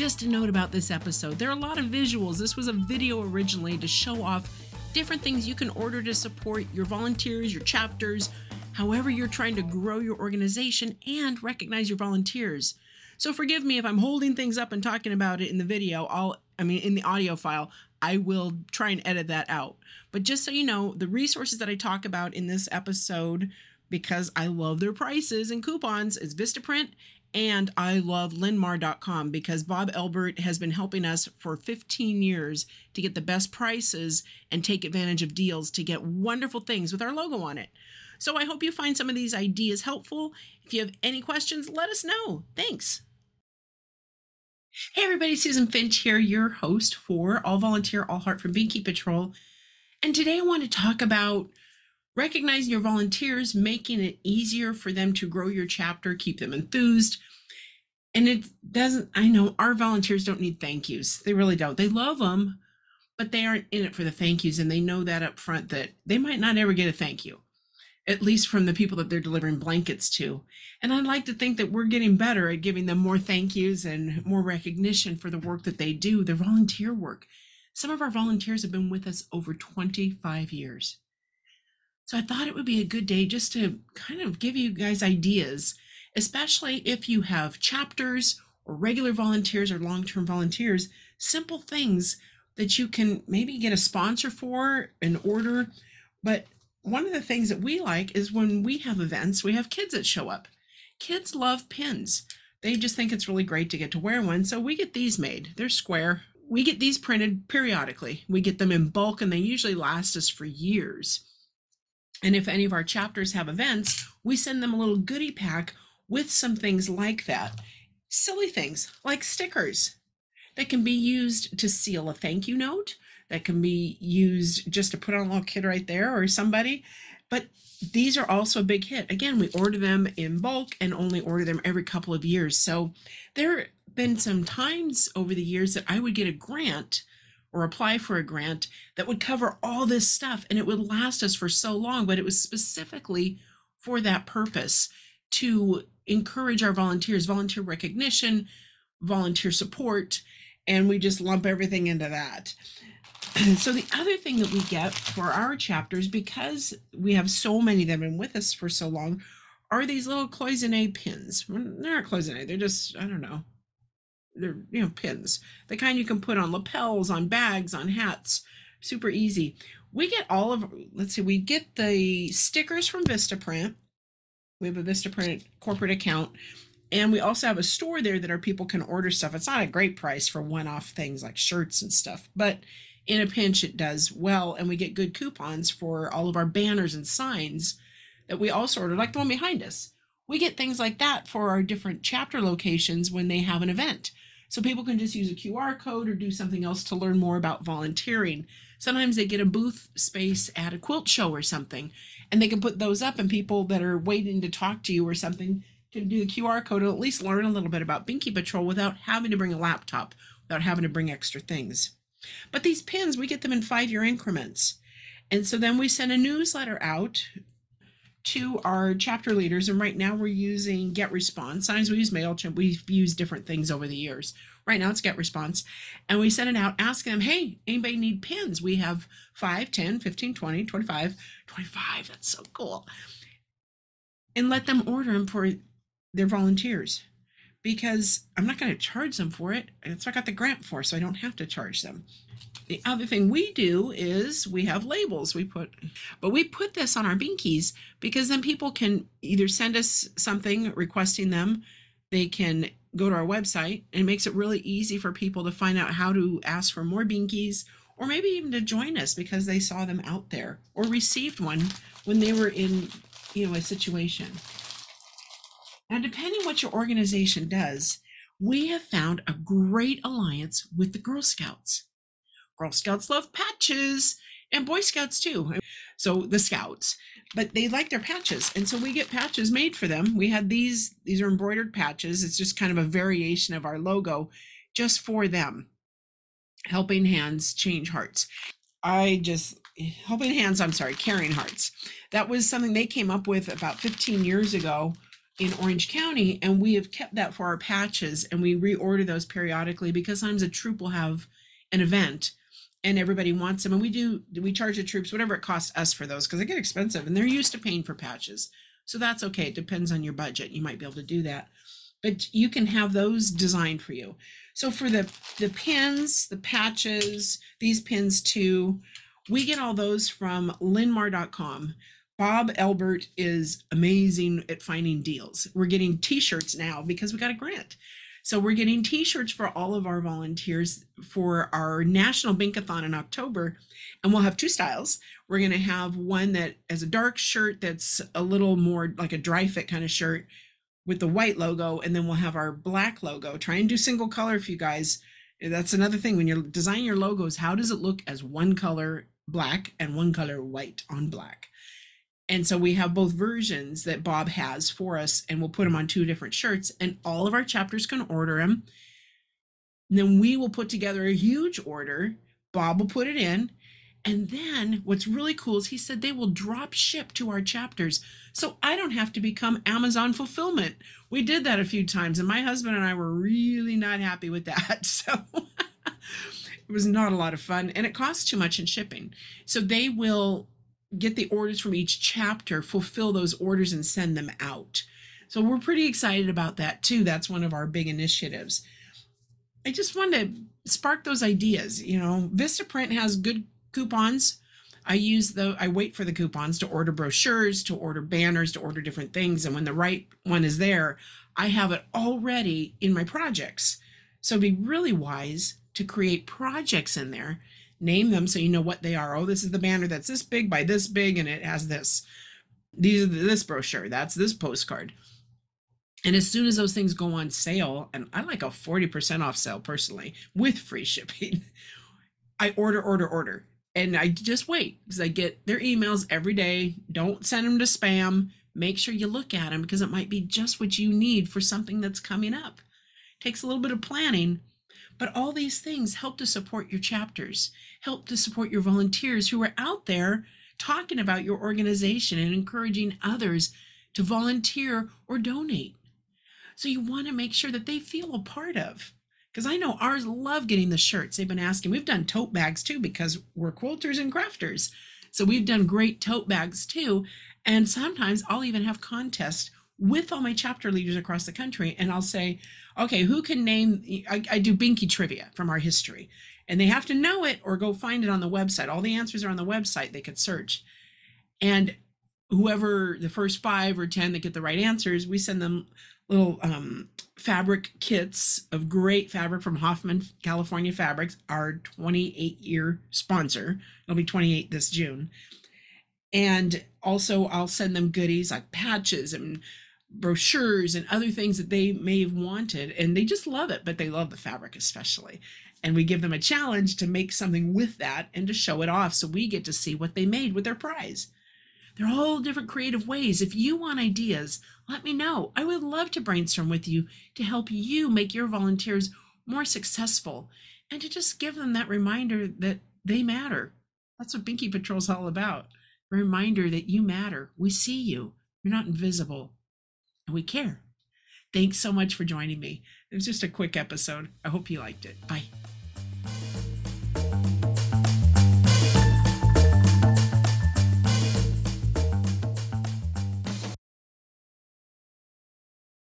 just a note about this episode. There are a lot of visuals. This was a video originally to show off different things you can order to support your volunteers, your chapters, however you're trying to grow your organization and recognize your volunteers. So forgive me if I'm holding things up and talking about it in the video. In the audio file, I will try and edit that out. But just so you know, the resources that I talk about in this episode, because I love their prices and coupons, is Vistaprint, and I love Linmar.com because Bob Elbert has been helping us for 15 years to get the best prices and take advantage of deals to get wonderful things with our logo on it. So I hope you find some of these ideas helpful. If you have any questions, let us know. Thanks. Hey everybody, Susan Finch here, your host for All Volunteer, All Heart from Binky Patrol. And today I want to talk about recognizing your volunteers, making it easier for them to grow your chapter, keep them enthused. And I know our volunteers don't need thank yous. They really don't. They love them, but they aren't in it for the thank yous. And they know that up front that they might not ever get a thank you, at least from the people that they're delivering blankets to. And I'd like to think that we're getting better at giving them more thank yous and more recognition for the work that they do, their volunteer work. Some of our volunteers have been with us over 25 years. So I thought it would be a good day just to kind of give you guys ideas, especially if you have chapters or regular volunteers or long-term volunteers, simple things that you can maybe get a sponsor for and order. But one of the things that we like is when we have events, we have kids that show up. Kids love pins. They just think it's really great to get to wear one. So we get these made. They're square. We get these printed periodically. We get them in bulk and they usually last us for years. And if any of our chapters have events, we send them a little goodie pack with some things like that. Silly things like stickers that can be used to seal a thank you note, that can be used just to put on a little kid right there or somebody. But these are also a big hit. Again, we order them in bulk and only order them every couple of years. So there have been some times over the years that I would get a grant or apply for a grant that would cover all this stuff and it would last us for so long, but it was specifically for that purpose, to encourage our volunteers, volunteer recognition, volunteer support, and we just lump everything into that. So the other thing that we get for our chapters, because we have so many that have been with us for so long, are these little cloisonne pins. They're not cloisonne, they're just, I don't know. They're, pins. The kind you can put on lapels, on bags, on hats. Super easy. We get we get the stickers from Vistaprint. We have a Vistaprint corporate account. And we also have a store there that our people can order stuff. It's not a great price for one-off things like shirts and stuff, but in a pinch it does well. And we get good coupons for all of our banners and signs that we also order, like the one behind us. We get things like that for our different chapter locations when they have an event. So people can just use a QR code or do something else to learn more about volunteering. Sometimes they get a booth space at a quilt show or something, and they can put those up and people that are waiting to talk to you or something can do the QR code and at least learn a little bit about Binky Patrol without having to bring a laptop, without having to bring extra things. But these pins, we get them in 5-year increments. And so then we send a newsletter out to our chapter leaders, and right now we're using GetResponse. Sometimes we use MailChimp. We've used different things over the years. Right now it's GetResponse, and we send it out asking them, hey, anybody need pins? We have 5, 10, 15, 20, 25, that's so cool. And let them order them for their volunteers, because I'm not going to charge them for it. That's what I got the grant for, so I don't have to charge them. The other thing we do is we have labels we put this on our Binkies because then people can either send us something requesting them. They can go to our website, and it makes it really easy for people to find out how to ask for more Binkies, or maybe even to join us because they saw them out there or received one when they were in, a situation. Now, depending what your organization does, we have found a great alliance with the Girl Scouts. Girl Scouts love patches, and Boy Scouts too. So the Scouts, but they like their patches. And so we get patches made for them. We had these are embroidered patches. It's just kind of a variation of our logo just for them. Helping Hands Change Hearts. Caring Hearts. That was something they came up with about 15 years ago in Orange County, and we have kept that for our patches, and we reorder those periodically because sometimes a troop will have an event and everybody wants them, and we charge the troops whatever it costs us for those because they get expensive and they're used to paying for patches. So that's okay. It depends on your budget. You might be able to do that, but you can have those designed for you. So for the pins, the patches, these pins too, we get all those from linmar.com. Bob Elbert is amazing at finding deals. We're getting t-shirts now because we got a grant. So we're getting t-shirts for all of our volunteers for our National Binkathon in October. And we'll have two styles. We're going to have one that has a dark shirt that's a little more like a dry fit kind of shirt with the white logo. And then we'll have our black logo. Try and do single color for you guys. That's another thing. When you're designing your logos, how does it look as one color black and one color white on black? And so we have both versions that Bob has for us, and we'll put them on two different shirts, and all of our chapters can order them. And then we will put together a huge order. Bob will put it in. And then what's really cool is he said they will drop ship to our chapters. So I don't have to become Amazon fulfillment. We did that a few times, and my husband and I were really not happy with that. So it was not a lot of fun, and it costs too much in shipping. So they will get the orders from each chapter, fulfill those orders, and send them out. So we're pretty excited about that too. That's one of our big initiatives. I just wanted to spark those ideas. You know, Vistaprint has good coupons. I wait for the coupons to order brochures, to order banners, to order different things. And when the right one is there, I have it already in my projects. So it'd be really wise to create projects in there. Name them so you know what they are. Oh, this is the banner that's this big by this big, and it has this. These are this brochure. That's this postcard. And as soon as those things go on sale, and I like a 40% off sale personally with free shipping, I order. And I just wait because I get their emails every day. Don't send them to spam. Make sure you look at them because it might be just what you need for something that's coming up. It takes a little bit of planning. But all these things help to support your chapters, help to support your volunteers who are out there talking about your organization and encouraging others to volunteer or donate. So you want to make sure that they feel a part of. Because I know ours love getting the shirts. They've been asking. We've done tote bags too because we're quilters and crafters. So we've done great tote bags too. And sometimes I'll even have contests with all my chapter leaders across the country, and I'll say, okay, who can name, I do Binky trivia from our history, and they have to know it or go find it on the website. All the answers are on the website. They could search, and whoever the first 5 or 10 that get the right answers, we send them little fabric kits of great fabric from Hoffman California Fabrics, our 28-year sponsor. It'll be 28 this June. And also I'll send them goodies like patches and brochures and other things that they may have wanted, and they just love it, but they love the fabric especially. And we give them a challenge to make something with that and to show it off, so we get to see what they made with their prize. They're all different creative ways. If you want ideas, let me know. I would love to brainstorm with you to help you make your volunteers more successful and to just give them that reminder that they matter. That's what Binky Patrol's all about. A reminder that you matter. We see you. You're not invisible. And we care. Thanks so much for joining me. It was just a quick episode. I hope you liked it. Bye.